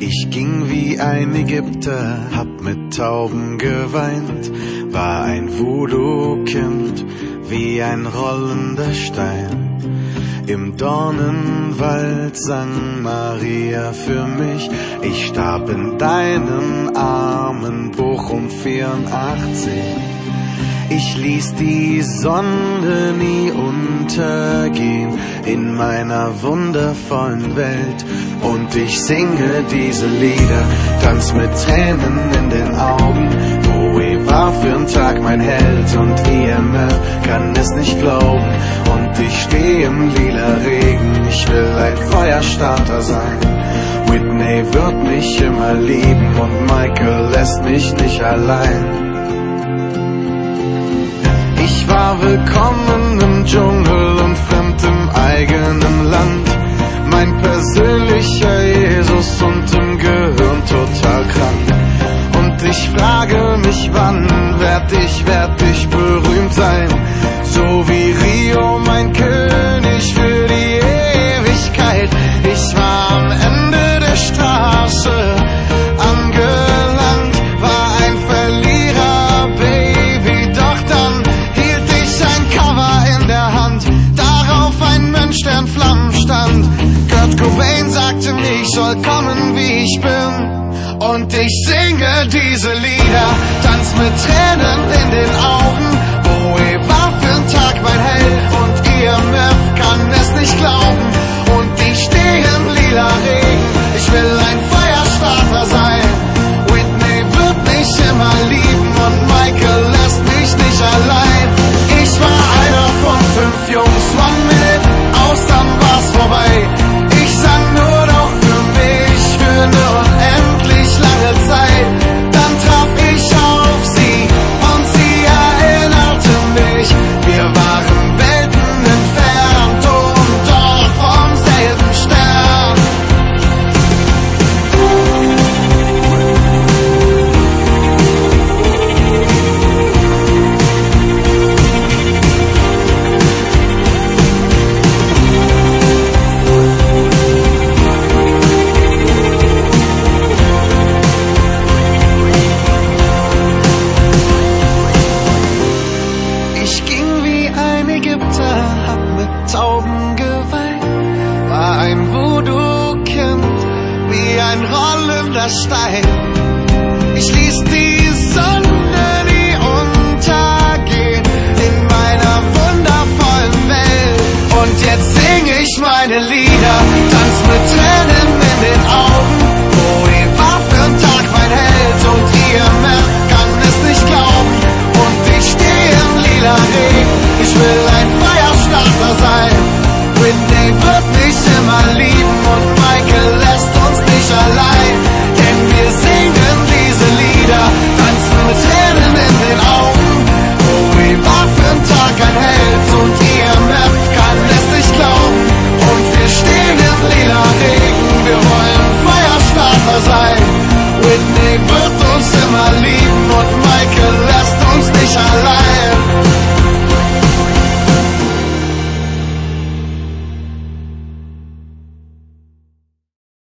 Ich ging wie ein Ägypter, hab mit Tauben geweint, war ein Voodoo-Kind, wie ein rollender Stein. Im Dornenwald sang Maria für mich, ich starb in deinen Armen, Bochum 84. Ich ließ die Sonne nie untergehen in meiner wundervollen Welt. Und ich singe diese Lieder, tanz mit Tränen in den Augen. Bowie war für'n Tag mein Held und IMF kann es nicht glauben. Und ich steh im lila Regen, ich will ein Feuerstarter sein. Whitney wird mich immer lieben und Michael lässt mich nicht allein. Ich war willkommen im Dschungel und fremd im eigenen Land. Mein persönlicher Jesus und im Gehirn total krank. Und ich frage mich, wann werd ich berühmt sein? So wie Rio, mein König für die Ewigkeit. Ich war am Ende der Straße angelangt, war ein Verlierer, Baby, doch dann hielt ich ein Cover in der Hand, darauf ein Mensch, der in Flammen stand. Kurt Cobain sagte mir, ich soll kommen, wie ich bin. Und ich singe diese Lieder, tanz mit Tränen in den Augen. Bowie war für'n Tag mein Held und IMF kann es nicht glauben. Und ich steh im lila Regen, ich will ein Feuerstarter sein. Whitney wird mich immer lieben und Michael lässt mich nicht allein. Ich war einer von 5 Jungs, One Minute aus, dann war's vorbei. Ich sang nur noch für mich, für eine unendlich lange Zeit. Dann traf ich auf sie und sie erinnerte mich. Wir waren Welten entfernt und doch vom selben Stern. Ich ging wie ein Ägypter, hab mit Tauben geweint, war ein Voodoo-Kind, wie ein rollender Stein. Ich ließ die Sonne nie untergehen in meiner wundervollen Welt. Und jetzt sing ich meine Lieder, tanz mit Tränen in den Augen. Bowie war für'n Tag mein Held und IMF kann es nicht glauben. Und ich steh im lila Regen, ich will ein Feuerstarter sein. Whitney wird mich immer lieben und Michael lässt uns nicht allein. Denn wir singen diese Lieder, tanzen mit Tränen in den Augen. Bowie war für'n Tag ein Held und IMF kann es nicht glauben. Und wir stehen im lila Regen, wir wollen Feuerstarter sein. Whitney wird uns immer lieben und Michael lässt uns nicht allein.